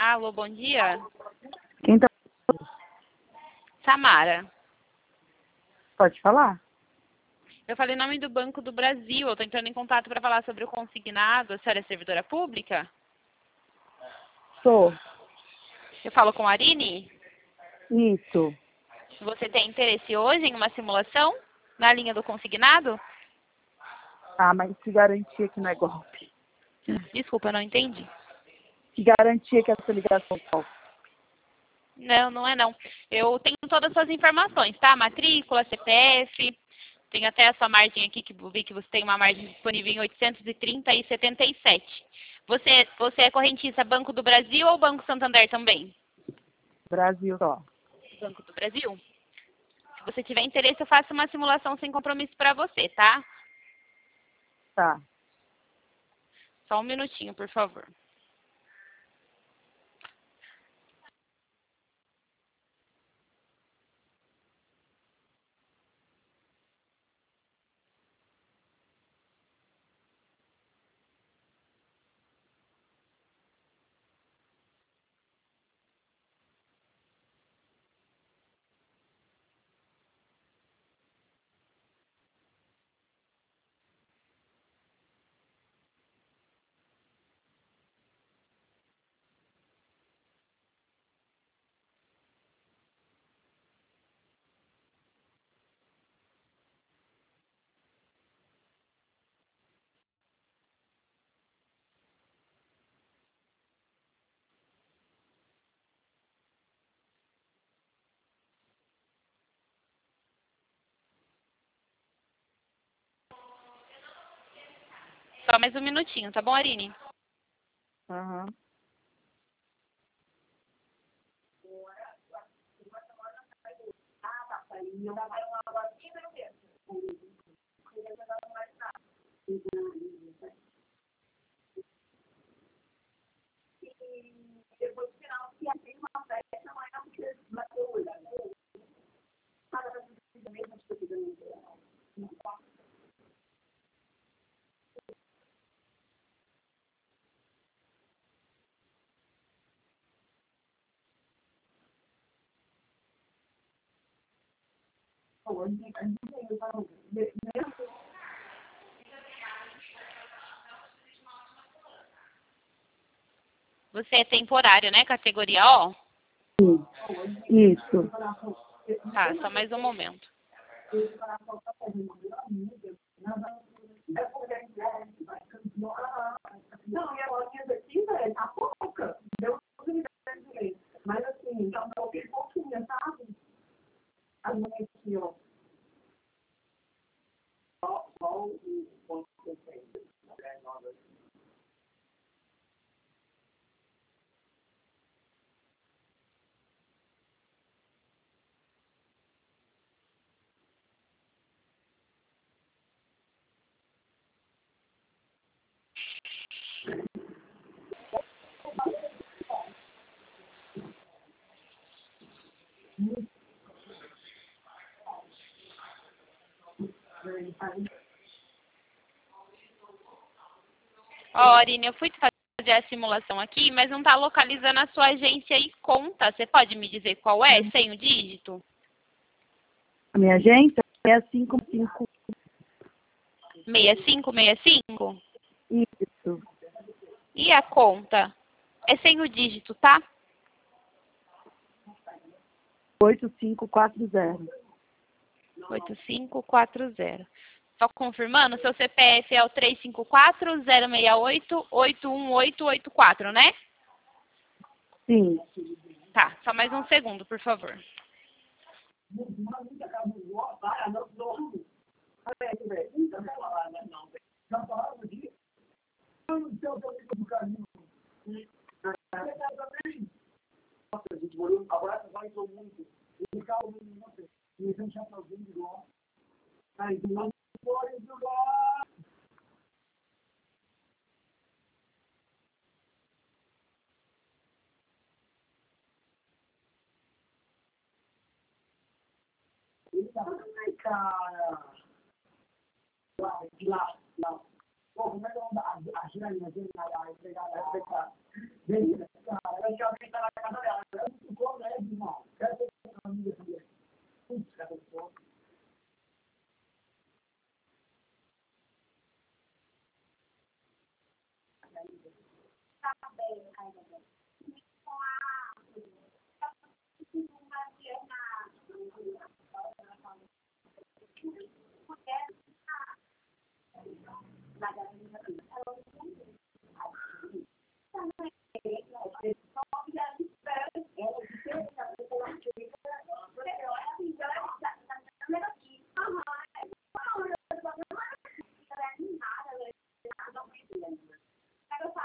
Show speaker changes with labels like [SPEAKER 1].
[SPEAKER 1] Alô, bom dia.
[SPEAKER 2] Quem tá...
[SPEAKER 1] Samara.
[SPEAKER 2] Pode falar?
[SPEAKER 1] Eu falei em nome do Banco do Brasil. Eu estou entrando em contato para falar sobre o consignado. A senhora é servidora pública?
[SPEAKER 2] Sou.
[SPEAKER 1] Eu falo com a Arine.
[SPEAKER 2] Isso.
[SPEAKER 1] Você tem interesse hoje em uma simulação na linha do consignado?
[SPEAKER 2] Ah, mas que garantia que não é golpe?
[SPEAKER 1] Desculpa, eu não entendi.
[SPEAKER 2] Que garantia que essa ligação é golpe?
[SPEAKER 1] Não, não é não. Eu tenho todas as suas informações, tá? Matrícula, CPF, tem até a sua margem aqui, que eu vi que você tem uma margem disponível em 830 e 77. Você é correntista Banco do Brasil ou Banco Santander também?
[SPEAKER 2] Brasil só.
[SPEAKER 1] Banco do Brasil? Se você tiver interesse, eu faço uma simulação sem compromisso para você, tá?
[SPEAKER 2] Tá.
[SPEAKER 1] Só um minutinho, por favor. Só mais um minutinho, tá bom, Arine?
[SPEAKER 2] Aham.
[SPEAKER 1] Você é temporário, né? Categoria O?
[SPEAKER 2] Isso.
[SPEAKER 1] Tá, só mais um momento. Ó, Arine, eu fui fazer a simulação aqui, mas não tá localizando a sua agência e conta. Você pode me dizer qual é, sem o dígito?
[SPEAKER 2] A minha agência é 55.
[SPEAKER 1] 6565?
[SPEAKER 2] Isso.
[SPEAKER 1] E a conta? É sem o dígito, tá?
[SPEAKER 2] 8540.
[SPEAKER 1] 8540. Só confirmando, seu CPF é o 354-068-81884, né?
[SPEAKER 2] Sim.
[SPEAKER 1] Tá, só mais um segundo, por favor.